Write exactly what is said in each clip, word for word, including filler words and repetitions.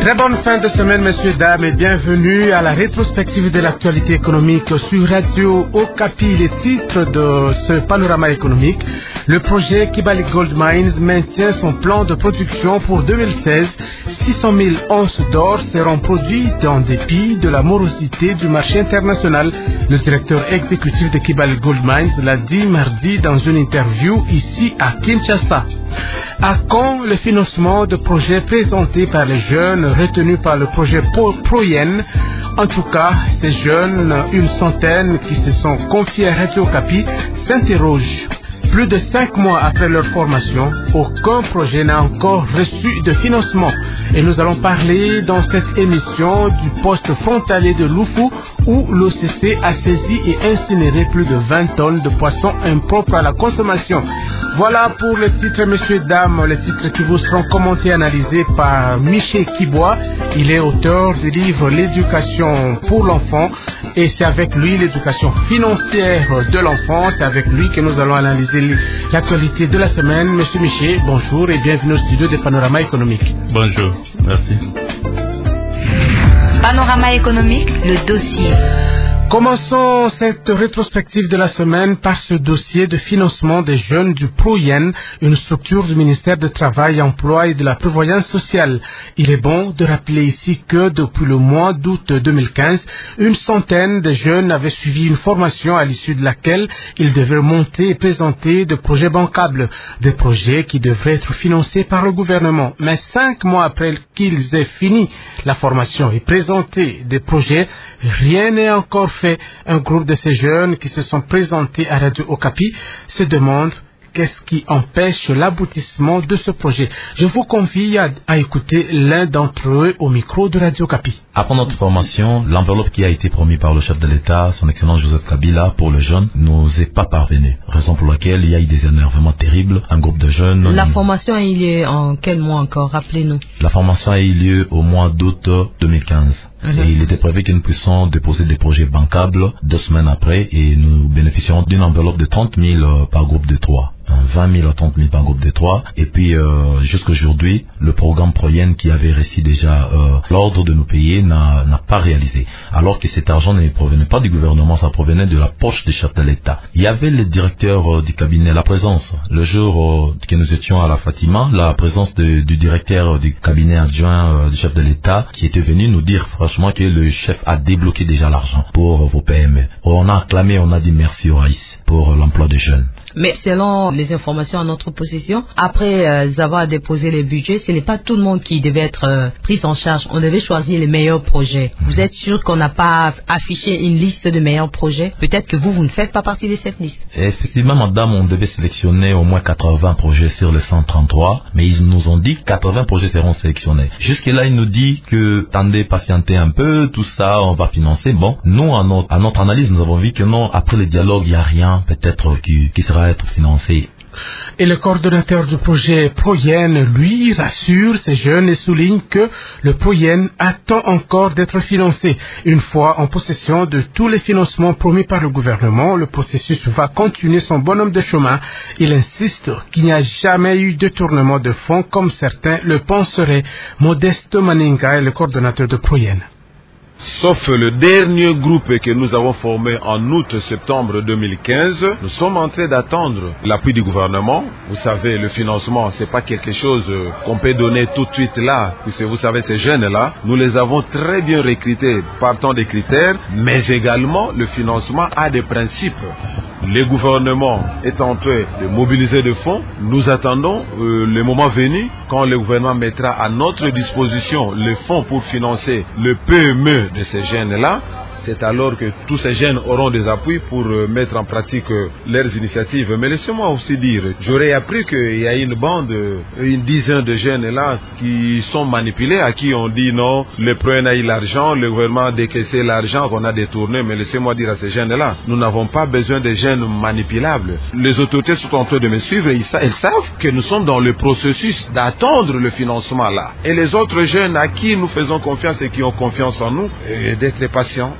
Très bonne fin de semaine, messieurs, dames, et bienvenue à la rétrospective de l'actualité économique sur Radio Okapi. Les titres de ce panorama économique. Le projet Kibali Gold Mines maintient son plan de production pour deux mille seize. six cent mille onces d'or seront produites en dépit de la morosité du marché international. Le directeur exécutif de Kibali Gold Mines l'a dit mardi dans une interview ici à Kinshasa. À quand le financement de projets présentés par les jeunes retenus par le projet Proyen? En tout cas, ces jeunes, une centaine qui se sont confiés à Radio Okapi, s'interrogent. Plus de cinq mois après leur formation, aucun projet n'a encore reçu de financement. Et nous allons parler dans cette émission du poste frontalier de Loufou où l'O C C a saisi et incinéré plus de vingt tonnes de poissons impropres à la consommation. Voilà pour les titres, messieurs, dames, les titres qui vous seront commentés et analysés par Michel Kibois. Il est auteur du livre L'éducation pour l'enfant et c'est avec lui l'éducation financière de l'enfant. C'est avec lui que nous allons analyser l'actualité de la semaine. Monsieur Michel, bonjour et bienvenue au studio de Panorama économique. Bonjour, merci. Panorama économique, le dossier. Commençons cette rétrospective de la semaine par ce dossier de financement des jeunes du Proyen, une structure du ministère du Travail, Emploi et de la Prévoyance sociale. Il est bon de rappeler ici que depuis le mois d'août deux mille quinze, une centaine de jeunes avaient suivi une formation à l'issue de laquelle ils devaient monter et présenter des projets bancables, des projets qui devraient être financés par le gouvernement. Mais cinq mois après qu'ils aient fini la formation et présenté des projets, rien n'est encore fait. Un groupe de ces jeunes qui se sont présentés à Radio Okapi se demande qu'est-ce qui empêche l'aboutissement de ce projet. Je vous convie à, à écouter l'un d'entre eux au micro de Radio Okapi. Après notre formation, l'enveloppe qui a été promise par le chef de l'État, son Excellence Joseph Kabila, pour le jeune, nous est pas parvenue. Raison pour laquelle il y a eu des énervements terribles. Un groupe de jeunes... La formation a eu lieu en quel mois encore? Rappelez-nous. La formation a eu lieu au mois d'août deux mille quinze. Mm-hmm. Et il était prévu que nous puissions déposer des projets bancables deux semaines après et nous bénéficions d'une enveloppe de trente mille par groupe de trois. vingt mille à trente mille par groupe de trois. Et puis, euh, jusqu'aujourd'hui, le programme Proyen qui avait reçu déjà euh, l'ordre de nous payer n'a, n'a pas réalisé. Alors que cet argent ne provenait pas du gouvernement, ça provenait de la poche du chef de l'État. Il y avait le directeur euh, du cabinet, la présence, le jour euh, que nous étions à la Fatima, la présence de, du directeur euh, du cabinet adjoint euh, du chef de l'État qui était venu nous dire franchement que le chef a débloqué déjà l'argent pour euh, vos P M E. On a acclamé, on a dit merci au Raïs pour euh, l'emploi des jeunes. Mais selon les informations à notre possession, après euh, avoir déposé les budgets, ce n'est pas tout le monde qui devait être euh, pris en charge. On devait choisir les meilleurs projets. Mmh. Vous êtes sûr qu'on n'a pas affiché une liste de meilleurs projets? Peut-être que vous, vous ne faites pas partie de cette liste. Effectivement, madame, on devait sélectionner au moins quatre-vingts projets sur les cent trente-trois, mais ils nous ont dit que quatre-vingts projets seront sélectionnés. Jusque-là, ils nous disent que, attendez, patientez un peu, tout ça, on va financer. Bon, nous, à notre, à notre analyse, nous avons vu que non, après le dialogue, il n'y a rien, peut-être, qui, qui sera être financé. Et le coordonnateur du projet Proyen, lui, rassure ces jeunes et souligne que le Proyen attend encore d'être financé. Une fois en possession de tous les financements promis par le gouvernement, le processus va continuer son bonhomme de chemin. Il insiste qu'il n'y a jamais eu de détournement de fonds comme certains le penseraient. Modeste Maninga est le coordonnateur de Proyen. Sauf le dernier groupe que nous avons formé en août-septembre deux mille quinze, nous sommes en train d'attendre l'appui du gouvernement. Vous savez, le financement, c'est pas quelque chose qu'on peut donner tout de suite là, puisque vous savez, ces jeunes-là, nous les avons très bien recrutés partant des critères, mais également le financement a des principes. Le gouvernement est en train de mobiliser des fonds. Nous attendons euh, le moment venu quand le gouvernement mettra à notre disposition les fonds pour financer le P M E de ces jeunes-là. C'est alors que tous ces jeunes auront des appuis pour euh, mettre en pratique euh, leurs initiatives. Mais laissez-moi aussi dire, j'aurais appris qu'il y a une bande, euh, une dizaine de jeunes là qui sont manipulés, à qui on dit non, le Proyen a eu l'argent, le gouvernement a décaissé l'argent qu'on a détourné. Mais laissez-moi dire à ces jeunes-là, nous n'avons pas besoin de jeunes manipulables. Les autorités sont en train de me suivre et ils, sa- ils savent que nous sommes dans le processus d'attendre le financement là. Et les autres jeunes à qui nous faisons confiance et qui ont confiance en nous, euh, d'être patients.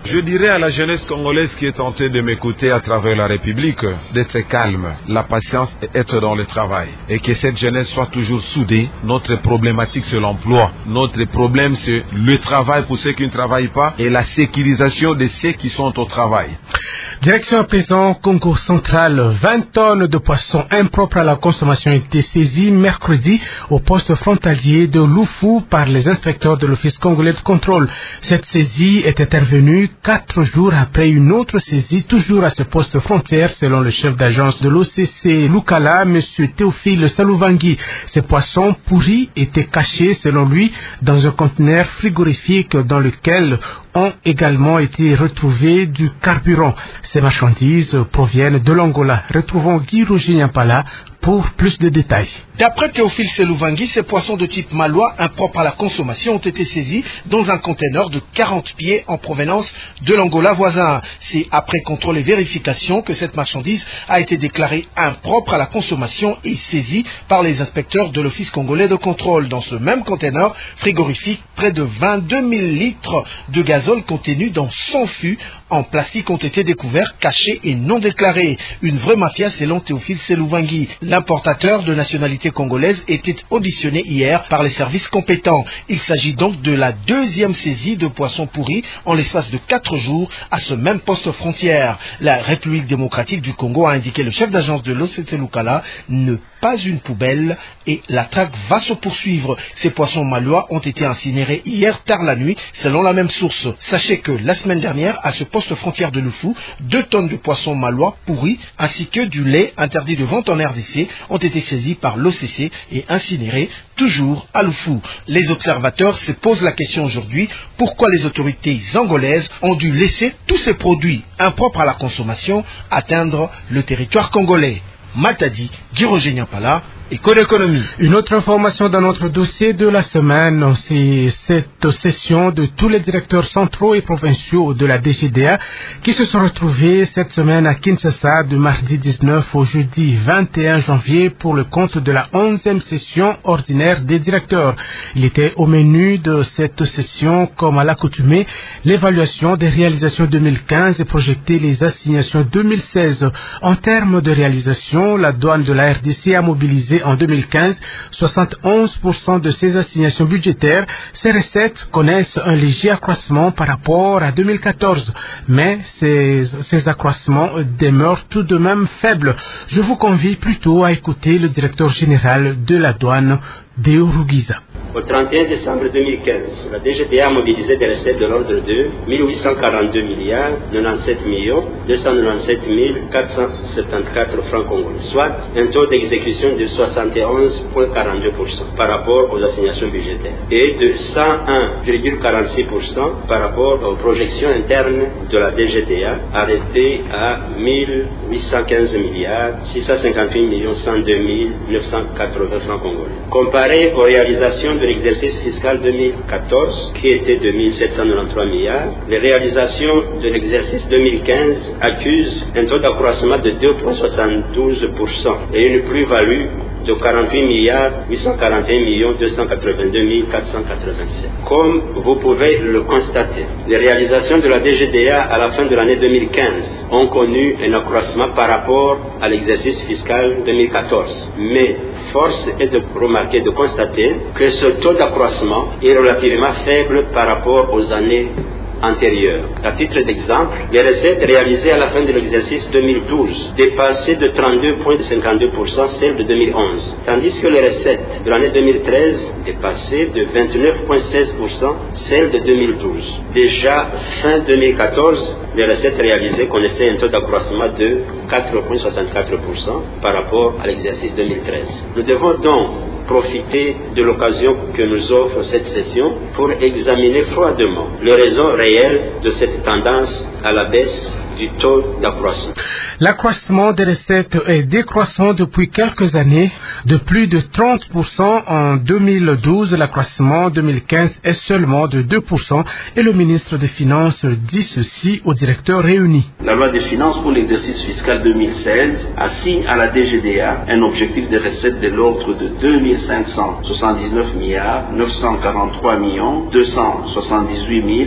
Je dirais à la jeunesse congolaise qui est tentée de m'écouter à travers la République d'être calme, la patience et être dans le travail. Et que cette jeunesse soit toujours soudée. Notre problématique c'est l'emploi. Notre problème c'est le travail pour ceux qui ne travaillent pas et la sécurisation de ceux qui sont au travail. Direction à présent, Congo central, vingt tonnes de poissons impropres à la consommation ont été saisies mercredi au poste frontalier de Loufou par les inspecteurs de l'Office congolais de contrôle. Cette saisie est intervenue quatre jours après une autre saisie, toujours à ce poste frontière, selon le chef d'agence de l'O C C Lukala, M. Théophile Salouvangi. Ces poissons pourris étaient cachés, selon lui, dans un conteneur frigorifique dans lequel ont également été retrouvés du carburant. Ces marchandises proviennent de l'Angola. Retrouvons Guy Roger-Nyampala pour plus de détails. D'après Théophile Selouvangui, ces poissons de type malois impropres à la consommation ont été saisis dans un conteneur de quarante pieds en provenance de l'Angola voisin. C'est après contrôle et vérification que cette marchandise a été déclarée impropre à la consommation et saisie par les inspecteurs de l'Office congolais de contrôle. Dans ce même conteneur frigorifique, près de vingt-deux mille litres de gazole contenus dans cent fûts en plastique ont été découverts, cachés et non déclarés. Une vraie mafia selon Théophile Selouvangui. L'importateur de nationalité congolaise était auditionné hier par les services compétents. Il s'agit donc de la deuxième saisie de poissons pourris en l'espace de quatre jours à ce même poste frontière. La République démocratique du Congo, a indiqué le chef d'agence de l'O C C Lukala, ne pas une poubelle et la traque va se poursuivre. Ces poissons malois ont été incinérés hier tard la nuit selon la même source. Sachez que la semaine dernière, à ce poste frontière de Loufou, deux tonnes de poissons malois pourris ainsi que du lait interdit de vente en R D C ont été saisis par l'O C C et incinérés toujours à Loufou. Les observateurs se posent la question aujourd'hui, pourquoi les autorités angolaises ont dû laisser tous ces produits impropres à la consommation atteindre le territoire congolais. Matadi, Guy Roger-Nyampala, Éco-économie. Une autre information dans notre dossier de la semaine, c'est cette session de tous les directeurs centraux et provinciaux de la D G D A qui se sont retrouvés cette semaine à Kinshasa du mardi dix-neuf au jeudi vingt et un janvier pour le compte de la onzième session ordinaire des directeurs. Il était au menu de cette session, comme à l'accoutumée, l'évaluation des réalisations deux mille quinze et projeter les assignations deux mille seize. En termes de réalisation, la douane de la R D C a mobilisé en deux mille quinze, soixante et onze pour cent de ses assignations budgétaires. Ces recettes connaissent un léger accroissement par rapport à deux mille quatorze, mais ces, ces accroissements demeurent tout de même faibles. Je vous convie plutôt à écouter le directeur général de la douane, Deo Rugiza. Au trente et un décembre deux mille quinze, la D G D A a mobilisé des recettes de l'ordre de mille huit cent quarante-deux milliards quatre-vingt-dix-sept millions deux cent quatre-vingt-dix-sept mille quatre cent soixante-quatorze francs congolais, soit un taux d'exécution de soixante et onze virgule quarante-deux pour cent par rapport aux assignations budgétaires et de cent un virgule quarante-six pour cent par rapport aux projections internes de la D G D A arrêtées à mille huit cent quinze milliards six cent cinquante-huit millions cent deux mille neuf cent quatre-vingts francs congolais. Comparé aux réalisations de l'exercice fiscal deux mille quatorze, qui était de mille sept cent quatre-vingt-treize milliards, les réalisations de l'exercice deux mille quinze accusent un taux d'accroissement de deux virgule soixante-douze pour cent et une plus-value de quarante-huit milliards huit cent quarante et un millions deux cent quatre-vingt-deux mille quatre cent quatre-vingt-sept. Comme vous pouvez le constater, les réalisations de la D G D A à la fin de l'année deux mille quinze ont connu un accroissement par rapport à l'exercice fiscal deux mille quatorze. Mais force est de remarquer, de constater que ce taux d'accroissement est relativement faible par rapport aux années antérieures. À titre d'exemple, les recettes réalisées à la fin de l'exercice deux mille douze dépassaient de trente-deux virgule cinquante-deux pour cent celles de deux mille onze, tandis que les recettes de l'année deux mille treize dépassaient de vingt-neuf virgule seize pour cent celles de deux mille douze. Déjà fin deux mille quatorze, les recettes réalisées connaissaient un taux d'accroissement de quatre virgule soixante-quatre pour cent par rapport à l'exercice deux mille treize. Nous devons donc profiter de l'occasion que nous offre cette session pour examiner froidement les raisons réelles de cette tendance à la baisse du taux d'accroissement. L'accroissement des recettes est décroissant depuis quelques années, de plus de trente pour cent en deux mille douze. L'accroissement deux mille quinze est seulement de deux pour cent et le ministre des Finances dit ceci aux directeurs réunis. La loi des finances pour l'exercice fiscal deux mille seize assigne à la D G D A un objectif de recettes de l'ordre de deux mille cinq cent soixante-dix-neuf milliards neuf cent quarante-trois millions deux cent soixante-dix-huit mille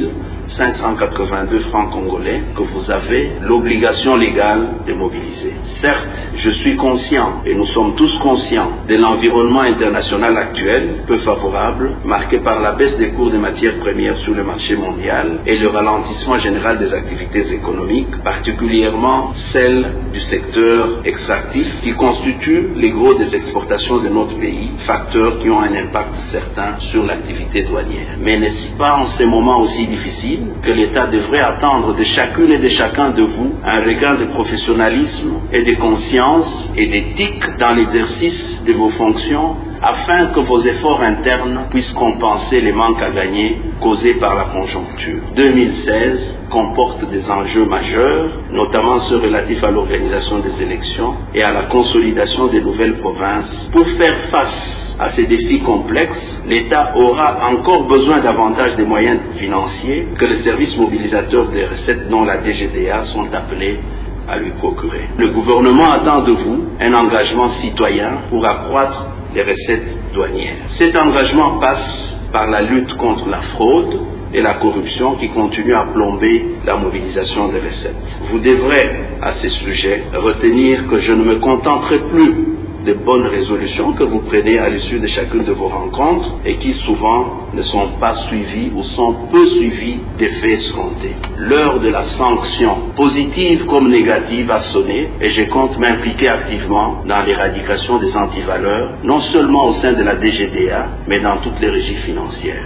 cinq cent quatre-vingt-deux francs congolais que vous avez l'obligation légale de mobiliser. Certes, je suis conscient, et nous sommes tous conscients, de l'environnement international actuel, peu favorable, marqué par la baisse des cours des matières premières sur le marché mondial et le ralentissement général des activités économiques, particulièrement celles du secteur extractif, qui constitue les gros des exportations de notre pays, facteurs qui ont un impact certain sur l'activité douanière. Mais n'est-ce pas en ces moments aussi difficiles que l'État devrait attendre de chacune et de chacun de vous un regain de professionnalisme et de conscience et d'éthique dans l'exercice de vos fonctions, afin que vos efforts internes puissent compenser les manques à gagner causés par la conjoncture. deux mille seize comporte des enjeux majeurs, notamment ceux relatifs à l'organisation des élections et à la consolidation des nouvelles provinces. Pour faire face à ces défis complexes, l'État aura encore besoin davantage de moyens financiers que les services mobilisateurs des recettes dont la D G D A sont appelés à lui procurer. Le gouvernement attend de vous un engagement citoyen pour accroître les recettes douanières. Cet engagement passe par la lutte contre la fraude et la corruption qui continuent à plomber la mobilisation des recettes. Vous devrez, à ces sujets, retenir que je ne me contenterai plus de bonnes résolutions que vous prenez à l'issue de chacune de vos rencontres et qui souvent ne sont pas suivies ou sont peu suivies d'effets escomptés. L'heure de la sanction, positive comme négative, a sonné et je compte m'impliquer activement dans l'éradication des antivaleurs, non seulement au sein de la D G D A, mais dans toutes les régies financières.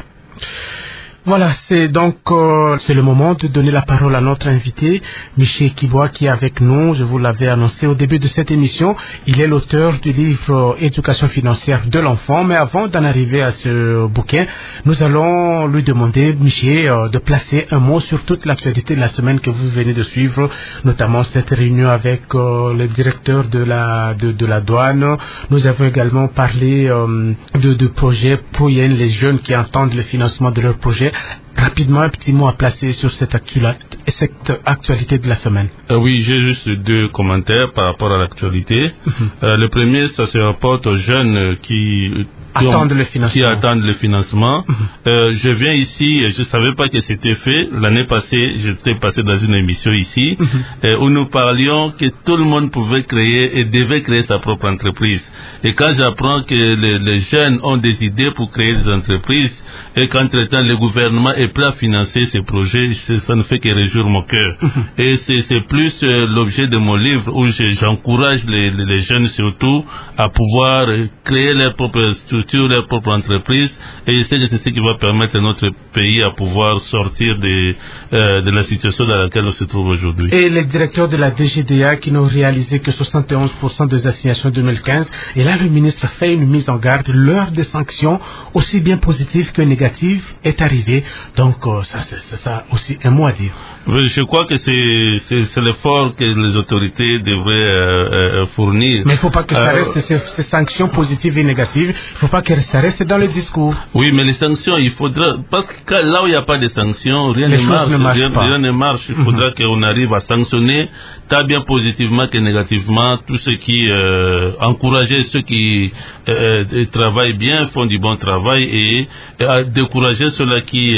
Voilà, c'est donc euh, c'est le moment de donner la parole à notre invité, Michel Kibois, qui est avec nous. Je vous l'avais annoncé au début de cette émission. Il est l'auteur du livre Éducation financière de l'enfant. Mais avant d'en arriver à ce bouquin, nous allons lui demander, Michel, euh, de placer un mot sur toute l'actualité de la semaine que vous venez de suivre, notamment cette réunion avec euh, le directeur de la de, de la douane. Nous avons également parlé euh, de, de projets P O I E N, les jeunes qui entendent le financement de leurs projets. Rapidement, un petit mot à placer sur cette, actua- cette actualité de la semaine. Euh, oui, j'ai juste deux commentaires par rapport à l'actualité. Mm-hmm. Euh, le premier, ça se rapporte aux jeunes qui... Qui, attendent ont, le financement. qui attendent le financement. Mmh. Euh, je viens ici, je ne savais pas que c'était fait. L'année passée, j'étais passé dans une émission ici, mmh. euh, où nous parlions que tout le monde pouvait créer et devait créer sa propre entreprise. Et quand j'apprends que les, les jeunes ont des idées pour créer des entreprises et qu'entre-temps le gouvernement est prêt à financer ces projets, ça ne fait que réjouir mon cœur. Mmh. Et c'est, c'est plus euh, l'objet de mon livre où j'encourage les, les jeunes surtout à pouvoir créer leur propre structure, leur propre entreprise, et c'est ce qui va permettre à notre pays à pouvoir sortir de, euh, de la situation dans laquelle on se trouve aujourd'hui. Et les directeurs de la D G D A qui n'ont réalisé que soixante et onze pour cent des assignations deux mille quinze, et là le ministre fait une mise en garde, l'heure des sanctions, aussi bien positive que négative, est arrivée. Donc euh, ça c'est, c'est ça aussi un mot à dire. Je crois que c'est, c'est, c'est l'effort que les autorités devraient euh, euh, fournir. Mais il ne faut pas que ça reste euh, ces, ces sanctions positives et négatives. Il ne faut pas que ça reste dans le discours. Oui, mais les sanctions, il faudra... Parce que là où il n'y a pas de sanctions, rien les ne marche. Ne rien, rien ne marche. Il faudra mm-hmm. qu'on arrive à sanctionner, tant bien positivement que négativement, tous ceux qui... Euh, encourager ceux qui euh, euh, travaillent bien, font du bon travail, et, et à décourager ceux-là qui euh,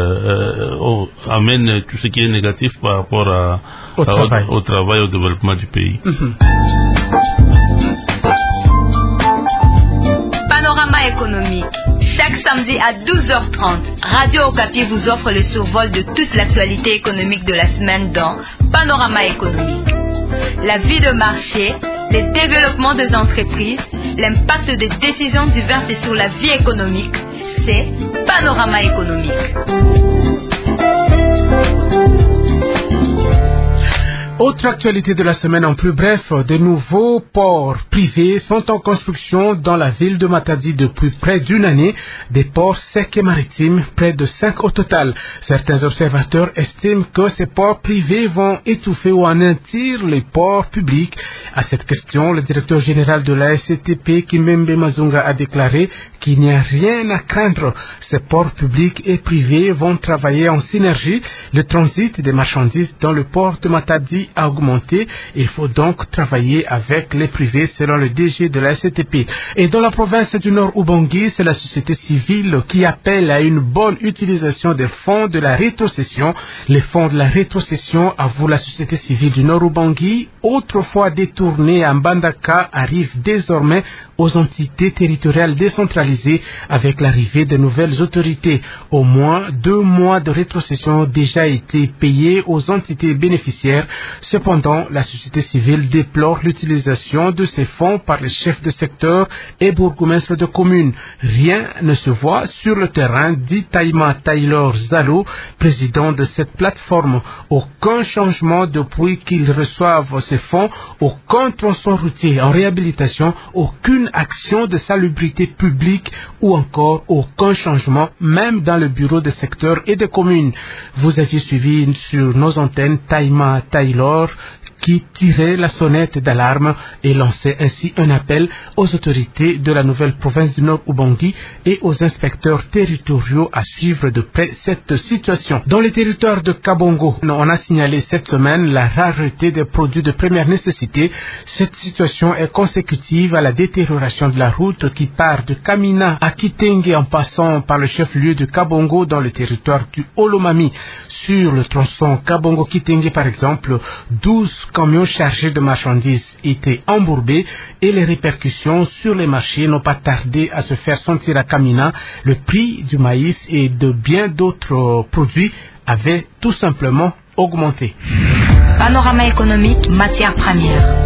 euh, oh, amènent tout ce qui est négatif par rapport à, au, à, travail. Au, au travail, au développement du pays. Mm-hmm. Panorama économique. Chaque samedi à douze heures trente, Radio Okapi vous offre le survol de toute l'actualité économique de la semaine dans Panorama économique. La vie de marché, les développements des entreprises, l'impact des décisions diverses sur la vie économique, c'est Panorama économique. Autre actualité de la semaine en plus bref, de nouveaux ports privés sont en construction dans la ville de Matadi depuis près d'une année, des ports secs et maritimes, près de cinq au total. Certains observateurs estiment que ces ports privés vont étouffer ou anéantir les ports publics. À cette question, le directeur général de la S C T P, Kimembe Mazunga, a déclaré qu'il n'y a rien à craindre. Ces ports publics et privés vont travailler en synergie. Le transit des marchandises dans le port de Matadi aussi à augmenter. Il faut donc travailler avec les privés selon le D G de la S C T P. Et dans la province du Nord Ubangi, c'est la société civile qui appelle à une bonne utilisation des fonds de la rétrocession. Les fonds de la rétrocession, avoue la société civile du Nord Ubangi, autrefois détournés à Mbandaka, arrivent désormais aux entités territoriales décentralisées avec l'arrivée de nouvelles autorités. Au moins deux mois de rétrocession ont déjà été payés aux entités bénéficiaires. Cependant, la société civile déplore l'utilisation de ces fonds par les chefs de secteur et bourgmestres de communes. Rien ne se voit sur le terrain, dit Taïma Taylor Zalo, président de cette plateforme. Aucun changement depuis qu'ils reçoivent ces fonds, aucun tronçon routier en réhabilitation, aucune action de salubrité publique ou encore aucun changement, même dans le bureau de secteur et de communes. Vous aviez suivi sur nos antennes Taïma Taylor qui tirait la sonnette d'alarme et lançait ainsi un appel aux autorités de la nouvelle province du Nord Ubangi et aux inspecteurs territoriaux à suivre de près cette situation. Dans les territoires de Kabongo, on a signalé cette semaine la rareté des produits de première nécessité. Cette situation est consécutive à la détérioration de la route qui part de Kamina à Kitenge en passant par le chef-lieu de Kabongo dans le territoire du Olomami. Sur le tronçon Kabongo-Kitenge par exemple, douze camions chargés de marchandises étaient embourbés et les répercussions sur les marchés n'ont pas tardé à se faire sentir à Kamina. Le prix du maïs et de bien d'autres produits avait tout simplement augmenté. Panorama économique, matières premières.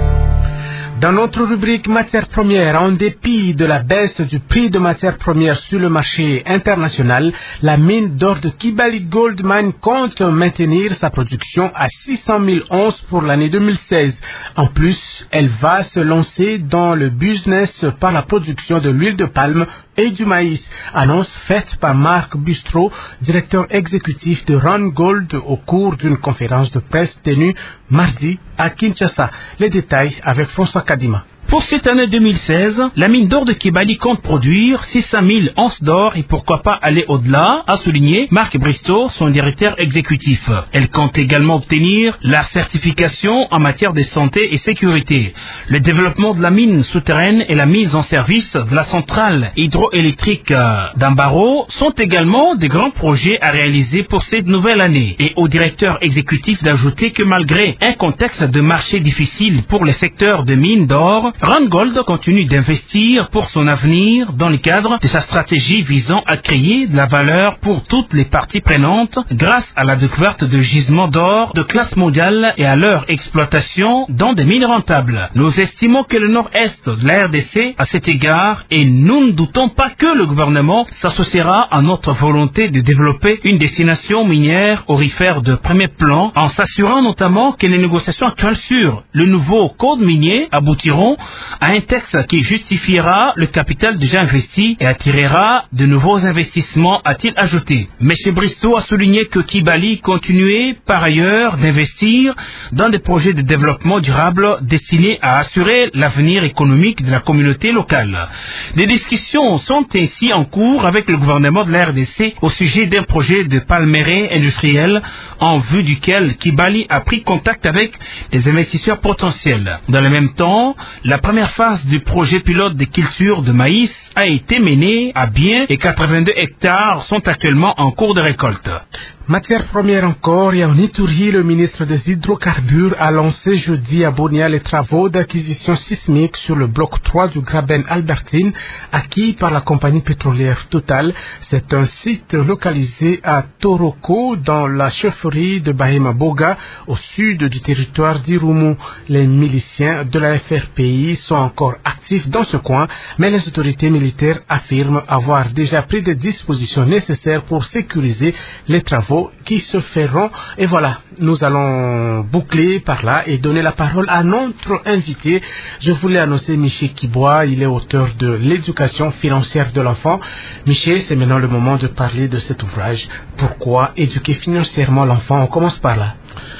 Dans notre rubrique matières premières, en dépit de la baisse du prix de matières premières sur le marché international, la mine d'or de Kibali Gold Mine compte maintenir sa production à six cent mille onces pour l'année deux mille seize. En plus, elle va se lancer dans le business par la production de l'huile de palme et du maïs. Annonce faite par Marc Bustro, directeur exécutif de Run Gold au cours d'une conférence de presse tenue mardi à Kinshasa. Les détails avec François Kadima. Pour cette année deux mille seize, la mine d'or de Kibali compte produire six cent mille onces d'or et pourquoi pas aller au-delà, a souligné Marc Bristow, son directeur exécutif. Elle compte également obtenir la certification en matière de santé et sécurité. Le développement de la mine souterraine et la mise en service de la centrale hydroélectrique d'Ambaro sont également des grands projets à réaliser pour cette nouvelle année. Et au directeur exécutif d'ajouter que malgré un contexte de marché difficile pour les secteurs de mines d'or, Randgold continue d'investir pour son avenir dans le cadre de sa stratégie visant à créer de la valeur pour toutes les parties prenantes grâce à la découverte de gisements d'or de classe mondiale et à leur exploitation dans des mines rentables. Nous estimons que le nord-est de la R D C à cet égard et nous ne doutons pas que le gouvernement s'associera à notre volonté de développer une destination minière aurifère de premier plan en s'assurant notamment que les négociations actuelles sur le nouveau code minier aboutiront à un texte qui justifiera le capital déjà investi et attirera de nouveaux investissements, a-t-il ajouté. M. Bristow a souligné que Kibali continuait par ailleurs d'investir dans des projets de développement durable destinés à assurer l'avenir économique de la communauté locale. Des discussions sont ainsi en cours avec le gouvernement de la R D C au sujet d'un projet de palmeraie industriel en vue duquel Kibali a pris contact avec des investisseurs potentiels. Dans le même temps, la première phase du projet pilote de culture de maïs a été menée à bien et quatre-vingt-deux hectares sont actuellement en cours de récolte. Matière première encore, et en Ituri, le ministre des Hydrocarbures a lancé jeudi à Bonia les travaux d'acquisition sismique sur le bloc trois du Graben Albertine, acquis par la compagnie pétrolière Total. C'est un site localisé à Toroko, dans la chefferie de Bahema Boga, au sud du territoire d'Irumu. Les miliciens de la F R P I sont encore actifs dans ce coin, mais les autorités militaires affirment avoir déjà pris des dispositions nécessaires pour sécuriser les travaux qui se feront. Et voilà, nous allons boucler par là et donner la parole à notre invité. Je voulais annoncer Michel Kibois, il est auteur de l'éducation financière de l'enfant. Michel, c'est maintenant le moment de parler de cet ouvrage. Pourquoi éduquer financièrement l'enfant? On commence par là.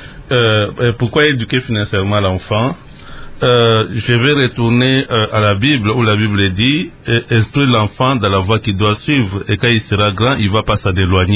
Euh, pourquoi éduquer financièrement l'enfant? Euh, je vais retourner euh, à la Bible où la Bible dit « Instruire l'enfant dans la voie qu'il doit suivre et quand il sera grand, il ne va pas s'en éloigner ».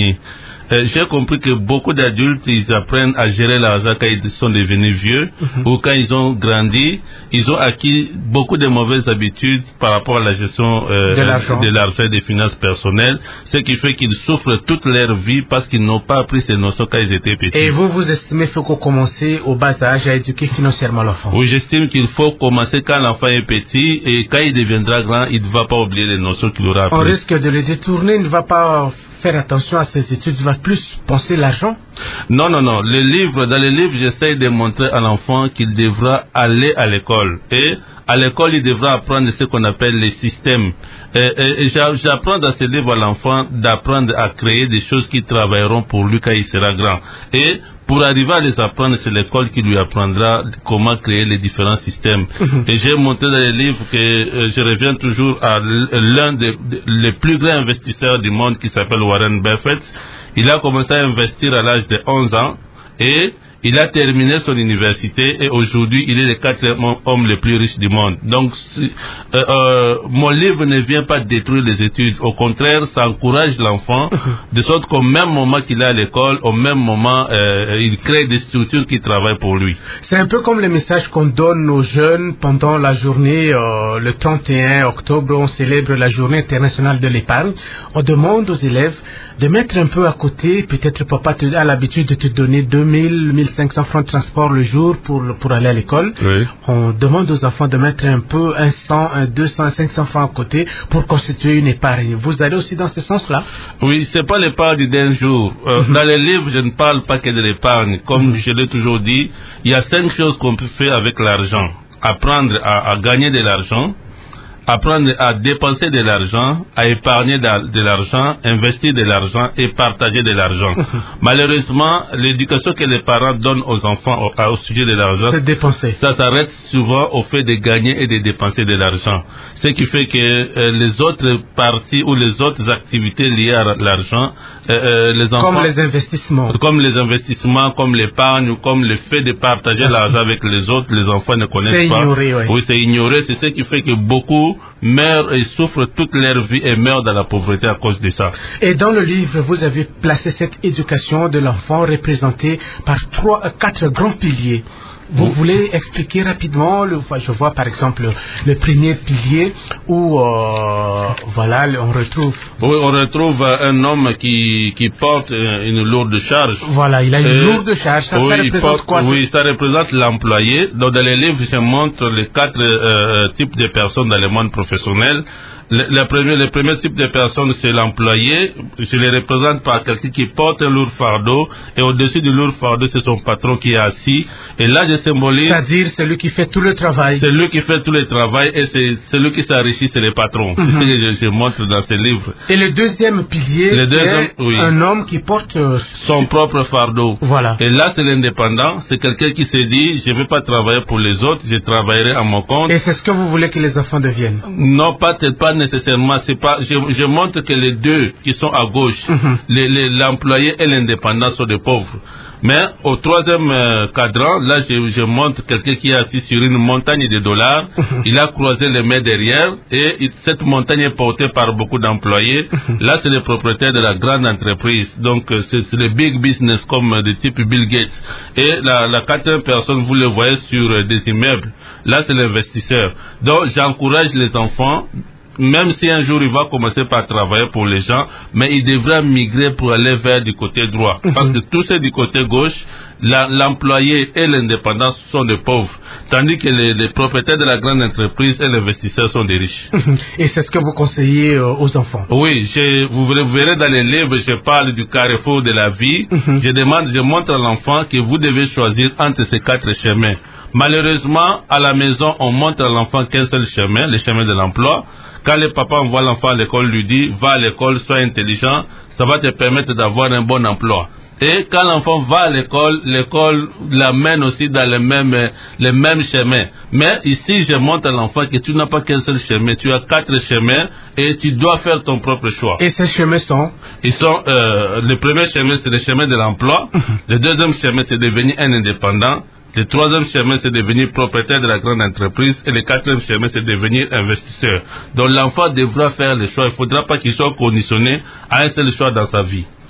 Euh, j'ai compris que beaucoup d'adultes, ils apprennent à gérer l'argent quand ils sont devenus vieux mm-hmm. ou quand ils ont grandi. Ils ont acquis beaucoup de mauvaises habitudes par rapport à la gestion euh, de l'argent, de l'argent et des finances personnelles, ce qui fait qu'ils souffrent toute leur vie parce qu'ils n'ont pas appris ces notions quand ils étaient petits. Et vous, vous estimez qu'il faut commencer au bas âge à éduquer financièrement l'enfant? Oui, j'estime qu'il faut commencer quand l'enfant est petit et quand il deviendra grand, il ne va pas oublier les notions qu'il aura apprises. On risque de le détourner, il ne va pas faire attention à ses études, il va plus penser l'argent? Non, non, non. Le livre, dans le livre, j'essaie de montrer à l'enfant qu'il devra aller à l'école. Et à l'école, il devra apprendre ce qu'on appelle les systèmes. Et, et, et j'apprends dans ce livre à l'enfant d'apprendre à créer des choses qui travailleront pour lui quand il sera grand. Et pour arriver à les apprendre, c'est l'école qui lui apprendra comment créer les différents systèmes. Mmh. Et j'ai montré dans le livre que euh, je reviens toujours à l'un des, des plus grands investisseurs du monde qui s'appelle Warren Buffett. Il a commencé à investir à l'âge de onze ans et il a terminé son université et aujourd'hui il est le quatrième homme le plus riche du monde. Donc euh, euh, mon livre ne vient pas détruire les études, au contraire ça encourage l'enfant de sorte qu'au même moment qu'il est à l'école, au même moment euh, il crée des structures qui travaillent pour lui. C'est un peu comme le message qu'on donne aux jeunes pendant la journée euh, le trente et un octobre, on célèbre la journée internationale de l'épargne. On demande aux élèves de mettre un peu à côté, peut-être papa a l'habitude de te donner deux mille, mille cinq cents francs de transport le jour pour, pour aller à l'école. Oui. On demande aux enfants de mettre un peu un cent, un deux cents, cinq cents francs à côté pour constituer une épargne. Vous allez aussi dans ce sens-là? Oui, c'est pas l'épargne d'un jour. Euh, mm-hmm. Dans les livres, je ne parle pas que de l'épargne. Comme mm-hmm. je l'ai toujours dit, il y a cinq choses qu'on peut faire avec l'argent. Apprendre à, à gagner de l'argent, apprendre à dépenser de l'argent, à épargner de l'argent, investir de l'argent et partager de l'argent. Malheureusement, l'éducation que les parents donnent aux enfants au, au sujet de l'argent, c'est dépenser. Ça s'arrête souvent au fait de gagner et de dépenser de l'argent. Ce qui fait que euh, les autres parties ou les autres activités liées à l'argent, euh, euh, les enfants... Comme les investissements. Comme les investissements, comme l'épargne ou comme le fait de partager l'argent avec les autres, les enfants ne connaissent c'est pas. Ignoré, oui, oui c'est ignoré. C'est ce qui fait que beaucoup meurent et souffrent toute leur vie et meurent dans la pauvreté à cause de ça. Et dans le livre, vous avez placé cette éducation de l'enfant représentée par trois, quatre grands piliers. Vous voulez expliquer rapidement, le, je vois par exemple le premier pilier où euh, voilà, on retrouve... Oui, on retrouve un homme qui, qui porte une lourde charge. Voilà, il a une euh, lourde charge. Ça, oui, ça représente porte, quoi? Oui, ça représente l'employé. Donc dans les livres, je montre les quatre euh, types de personnes dans le monde professionnel. Le, le, premier, le premier type de personne, c'est l'employé. Je le représente par quelqu'un qui porte un lourd fardeau et au-dessus du lourd fardeau, c'est son patron qui est assis. Et là, je symbolise... C'est-à-dire celui qui fait tout le travail. C'est lui qui fait tout le travail et c'est celui qui s'enrichit, c'est le patron. Mm-hmm. C'est ce que je, je montre dans ce livre. Et le deuxième pilier, le deuxième, c'est oui. un homme qui porte... son propre fardeau. Voilà. Et là, c'est l'indépendant. C'est quelqu'un qui se dit, je ne vais pas travailler pour les autres, je travaillerai à mon compte. Et c'est ce que vous voulez que les enfants deviennent? Non, pas, pas nécessairement. C'est pas, je, je montre que les deux qui sont à gauche, mm-hmm. l'employé et l'indépendant sont des pauvres. Mais au troisième euh, cadran, là, je, je montre quelqu'un qui est assis sur une montagne de dollars. Mm-hmm. Il a croisé les mains derrière et il, cette montagne est portée par beaucoup d'employés. Mm-hmm. Là, c'est le propriétaire de la grande entreprise. Donc, c'est le big business comme euh, de type Bill Gates. Et la, la quatrième personne, vous le voyez sur euh, des immeubles. Là, c'est l'investisseur. Donc, j'encourage les enfants, même si un jour il va commencer par travailler pour les gens, mais il devra migrer pour aller vers du côté droit. Mm-hmm. Parce que tous ceux du côté gauche, l'employé et l'indépendant sont des pauvres, tandis que les, les propriétaires de la grande entreprise et l'investisseur sont des riches. Et c'est ce que vous conseillez euh, aux enfants? Oui, je, vous, vous verrez dans les livres, je parle du carrefour de la vie. Mm-hmm. Je demande, je montre à l'enfant que vous devez choisir entre ces quatre chemins. Malheureusement, à la maison, on montre à l'enfant qu'un seul chemin, le chemin de l'emploi. Quand le papa envoie l'enfant à l'école, lui dit, va à l'école, sois intelligent, ça va te permettre d'avoir un bon emploi. Et quand l'enfant va à l'école, l'école l'amène aussi dans le même, le même chemin. Mais ici, je montre à l'enfant que tu n'as pas qu'un seul chemin, tu as quatre chemins et tu dois faire ton propre choix. Et ces chemins sont? Ils sont, euh, le premier chemin, c'est le chemin de l'emploi. Le deuxième chemin, c'est devenir un indépendant. Le troisième chemin, c'est devenir propriétaire de la grande entreprise. Et le quatrième chemin, c'est devenir investisseur. Donc l'enfant devra faire le choix. Il ne faudra pas qu'il soit conditionné à un seul choix dans sa vie.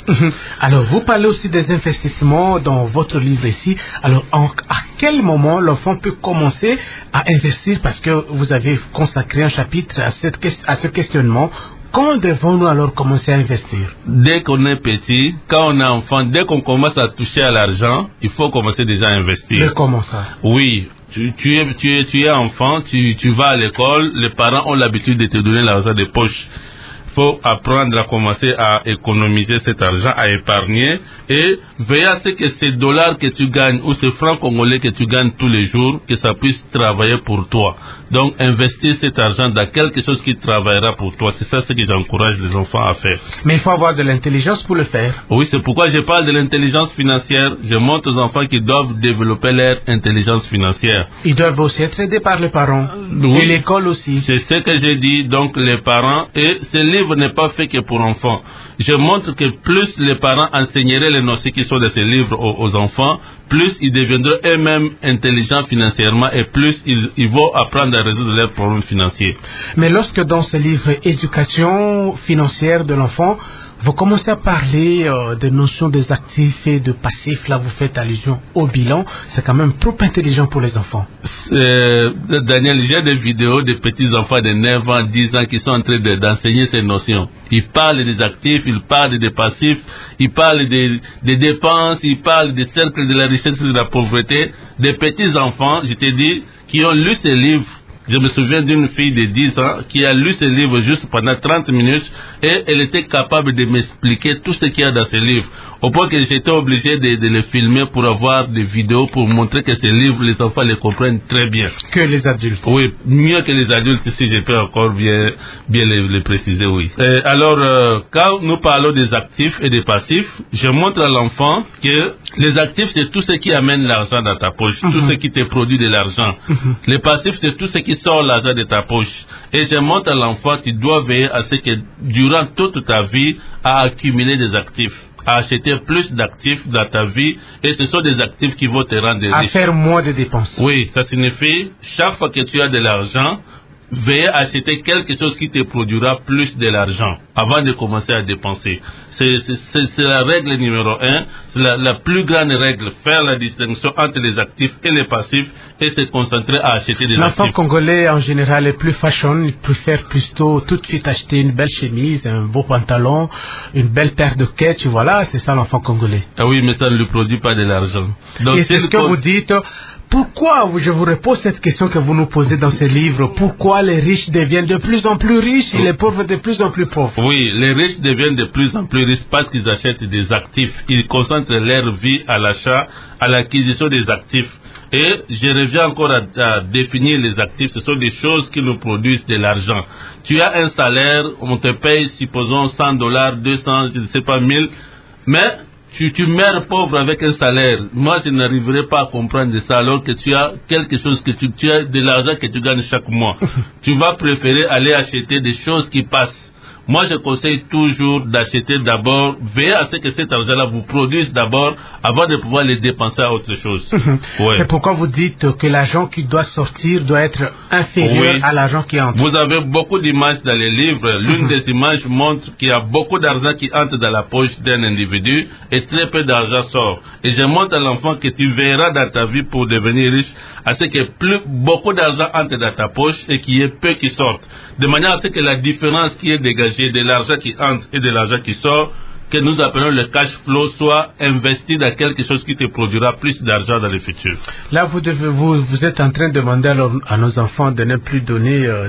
Mmh. Alors, vous parlez aussi des investissements dans votre livre ici. Alors, en, à quel moment l'enfant peut commencer à investir, parce que vous avez consacré un chapitre à, cette, à ce questionnement. Quand devons-nous alors commencer à investir? Dès qu'on est petit, quand on est enfant, dès qu'on commence à toucher à l'argent, il faut commencer déjà à investir. Mais comment ça? Oui, tu, tu, es, tu, es, tu es enfant, tu, tu vas à l'école, les parents ont l'habitude de te donner l'argent de poche. Il faut apprendre à commencer à économiser cet argent, à épargner et veiller à ce que ces dollars que tu gagnes ou ces francs congolais que tu gagnes tous les jours, que ça puisse travailler pour toi. Donc, investir cet argent dans quelque chose qui travaillera pour toi. C'est ça ce que j'encourage les enfants à faire. Mais il faut avoir de l'intelligence pour le faire. Oui, c'est pourquoi je parle de l'intelligence financière. Je montre aux enfants qu'ils doivent développer leur intelligence financière. Ils doivent aussi être aidés par les parents. Oui. Et l'école aussi. C'est ce que j'ai dit. Donc, les parents, et ce livre n'est pas fait que pour enfants. Je montre que plus les parents enseigneraient les notions qui sont dans ces livres aux, aux enfants, plus ils deviendront eux-mêmes intelligents financièrement et plus ils, ils vont apprendre à résoudre leurs problèmes financiers. Mais lorsque dans ce livre Éducation financière de l'enfant, vous commencez à parler euh, des notions des actifs et de passifs, là vous faites allusion au bilan, c'est quand même trop intelligent pour les enfants. Euh, Daniel, j'ai des vidéos de petits enfants de neuf ans, dix ans qui sont en train de, d'enseigner ces notions. Ils parlent des actifs, ils parlent des passifs, ils parlent des, des dépenses, ils parlent des cercles de la richesse et de la pauvreté. Des petits enfants, je te dis, qui ont lu ces livres. Je me souviens d'une fille de dix ans qui a lu ce livre juste pendant trente minutes et elle était capable de m'expliquer tout ce qu'il y a dans ce livre. Au point que j'étais obligé de, de le filmer pour avoir des vidéos pour montrer que ce livre, les enfants les comprennent très bien. Que les adultes. Oui, mieux que les adultes, si je peux encore bien, bien le, le préciser, oui. Et alors, euh, quand nous parlons des actifs et des passifs, je montre à l'enfant que les actifs, c'est tout ce qui amène l'argent dans ta poche, mm-hmm. tout ce qui te produit de l'argent. Mm-hmm. Les passifs, c'est tout ce qui sort l'argent de ta poche. Et je montre à l'enfant, tu dois veiller à ce que durant toute ta vie, à accumuler des actifs, à acheter plus d'actifs dans ta vie, et ce sont des actifs qui vont te rendre riche. À faire moins de dépenses. Oui, ça signifie, chaque fois que tu as de l'argent, veillez à acheter quelque chose qui te produira plus de l'argent avant de commencer à dépenser. C'est, c'est, c'est la règle numéro un, c'est la, la plus grande règle, faire la distinction entre les actifs et les passifs et se concentrer à acheter des L'enfant actifs. L'enfant congolais en général est plus fashion, il préfère plutôt tout de suite acheter une belle chemise, un beau pantalon, une belle paire de ketch, voilà, c'est ça l'enfant congolais. Ah oui, mais ça ne lui produit pas de l'argent. Donc, et c'est ce que vous dites. Pourquoi, je vous repose cette question que vous nous posez dans ce livre, pourquoi les riches deviennent de plus en plus riches et les pauvres de plus en plus pauvres? Oui, les riches deviennent de plus en plus riches parce qu'ils achètent des actifs. Ils concentrent leur vie à l'achat, à l'acquisition des actifs. Et je reviens encore à, à définir les actifs. Ce sont des choses qui nous produisent de l'argent. Tu as un salaire, on te paye, supposons, cent dollars, deux cents, je ne sais pas, mille, mais Tu, tu meurs pauvre avec un salaire. Moi, je n'arriverai pas à comprendre ça alors que tu as quelque chose, que tu, tu as de l'argent que tu gagnes chaque mois. Tu vas préférer aller acheter des choses qui passent. Moi, je conseille toujours d'acheter d'abord, veillez à ce que cet argent-là vous produise d'abord avant de pouvoir les dépenser à autre chose. Ouais. C'est pourquoi vous dites que l'argent qui doit sortir doit être inférieur oui. à l'argent qui entre. Vous avez beaucoup d'images dans les livres. L'une des images montre qu'il y a beaucoup d'argent qui entre dans la poche d'un individu et très peu d'argent sort. Et je montre à l'enfant que tu verras dans ta vie pour devenir riche à ce que plus beaucoup d'argent entre dans ta poche et qu'il y ait peu qui sortent. De manière à ce que la différence qui est dégagée de l'argent qui entre et de l'argent qui sort, que nous appelons le cash flow, soit investi dans quelque chose qui te produira plus d'argent dans le futur. Là, vous, devez, vous, vous êtes en train de demander à, à nos enfants de ne plus donner, euh,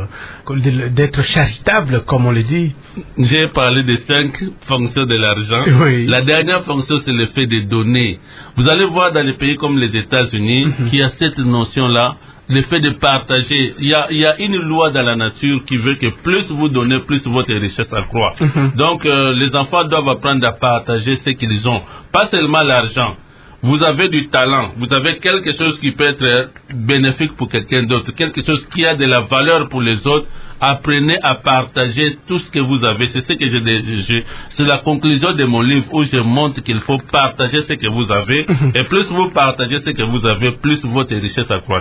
de, d'être charitables, comme on le dit. J'ai parlé des cinq fonctions de l'argent. Oui. La dernière fonction, c'est le fait de donner. Vous allez voir dans les pays comme les États-Unis mm-hmm. qu'il y a cette notion-là, le fait de partager. Il y a, il y a une loi dans la nature qui veut que plus vous donnez, plus votre richesse accroît. Mm-hmm. Donc, euh, les enfants doivent apprendre à partager ce qu'ils ont. Pas seulement l'argent. Vous avez du talent. Vous avez quelque chose qui peut être bénéfique pour quelqu'un d'autre. Quelque chose qui a de la valeur pour les autres. Apprenez à partager tout ce que vous avez. C'est ce que je, je, c'est la conclusion de mon livre où je montre qu'il faut partager ce que vous avez. Mm-hmm. Et plus vous partagez ce que vous avez, plus votre richesse accroîtra.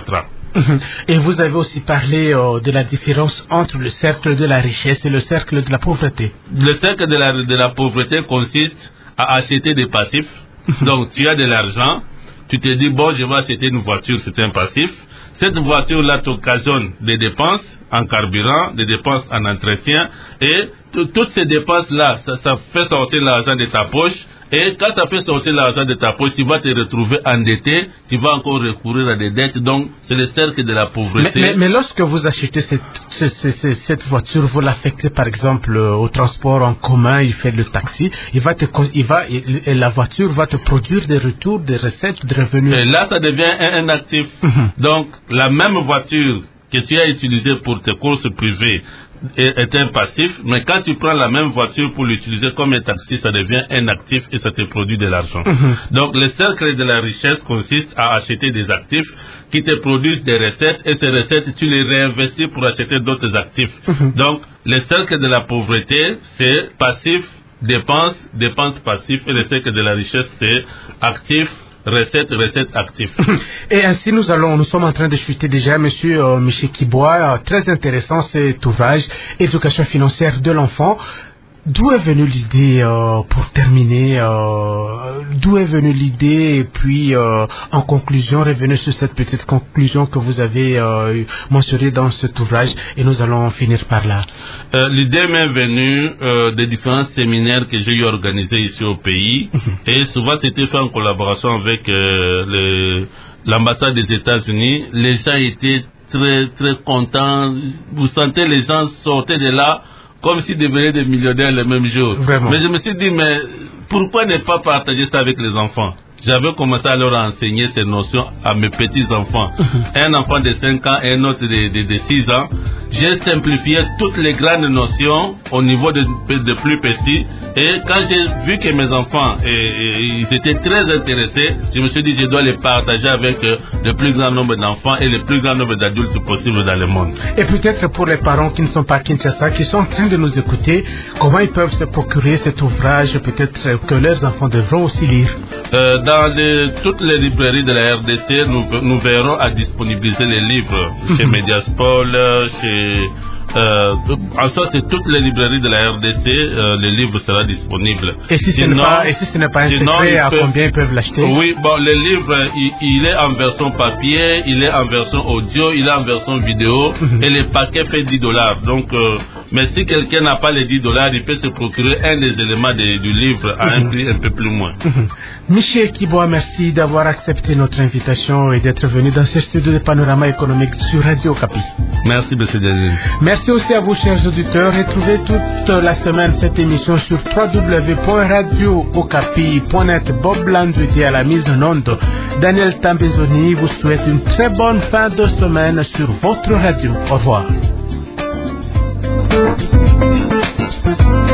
Et vous avez aussi parlé euh, de la différence entre le cercle de la richesse et le cercle de la pauvreté. Le cercle de la, de la pauvreté consiste à acheter des passifs. Donc tu as de l'argent, tu te dis bon je vais acheter une voiture, c'est un passif. Cette voiture-là t'occasionne des dépenses en carburant, des dépenses en entretien et toutes ces dépenses-là, ça, ça fait sortir l'argent de ta poche. Et quand ça fait sortir l'argent de ta poche, tu vas te retrouver endetté, tu vas encore recourir à des dettes. Donc, c'est le cercle de la pauvreté. Mais, mais, mais lorsque vous achetez cette, cette, cette, cette voiture, vous l'affectez par exemple au transport en commun, il fait le taxi, il va te, il va, il, et la voiture va te produire des retours, des recettes, des revenus. Et là, ça devient un, un actif. Donc, la même voiture que tu as utilisée pour tes courses privées est un passif, mais quand tu prends la même voiture pour l'utiliser comme un taxi, ça devient un actif et ça te produit de l'argent. Mm-hmm. Donc le cercle de la richesse consiste à acheter des actifs qui te produisent des recettes et ces recettes tu les réinvestis pour acheter d'autres actifs. Mm-hmm. Donc le cercle de la pauvreté c'est passif, dépense, dépense passif et le cercle de la richesse c'est actif, recette, recette active. Et ainsi nous allons, nous sommes en train de chuter déjà, monsieur euh, Michel Kibois, euh, très intéressant cet ouvrage, Éducation financière de l'enfant. D'où est venue l'idée, euh, pour terminer, euh, d'où est venue l'idée et puis euh, en conclusion, revenez sur cette petite conclusion que vous avez euh, mentionnée dans cet ouvrage et nous allons finir par là. Euh, l'idée m'est venue euh, des différents séminaires que j'ai eu organisés ici au pays et souvent c'était fait en collaboration avec euh, le, l'ambassade des États-Unis. Les gens étaient très très contents, vous sentez les gens sortaient de là comme s'ils devenaient des millionnaires le même jour. Vraiment. Mais je me suis dit, mais pourquoi ne pas partager ça avec les enfants? J'avais commencé à leur enseigner ces notions à mes petits-enfants. Un enfant de cinq ans et un autre de, de, de six ans. J'ai simplifié toutes les grandes notions au niveau de, de plus petits. Et quand j'ai vu que mes enfants et, et, ils étaient très intéressés, je me suis dit je dois les partager avec euh, le plus grand nombre d'enfants et le plus grand nombre d'adultes possible dans le monde. Et peut-être pour les parents qui ne sont pas à Kinshasa, qui sont en train de nous écouter, comment ils peuvent se procurer cet ouvrage, peut-être que leurs enfants devront aussi lire. Euh, dans les, toutes les librairies de la R D C, nous, nous verrons à disponibiliser les livres chez Mediaspol, chez Euh, en soi, c'est toutes les librairies de la R D C, euh, le livre sera disponible. Et si ce n'est pas, et si ce n'est pas un sinon, secret, à peut, combien ils peuvent l'acheter? Oui, bon, le livre, il, il est en version papier, il est en version audio, il est en version vidéo, mm-hmm. et le paquet fait dix dollars. Donc, euh, mais si quelqu'un n'a pas les dix dollars, il peut se procurer un des éléments de, du livre à mm-hmm. un prix un peu plus moins. Mm-hmm. Michel Kibois, merci d'avoir accepté notre invitation et d'être venu dans ce studio de Panorama économique sur Radio Okapi. Merci, M. Daniel. Merci aussi à vous, chers auditeurs. Retrouvez toute la semaine cette émission sur w w w point radio okapi point net. Bob Landouidi à la mise en onde. Daniel Tambezoni vous souhaite une très bonne fin de semaine sur votre radio. Au revoir.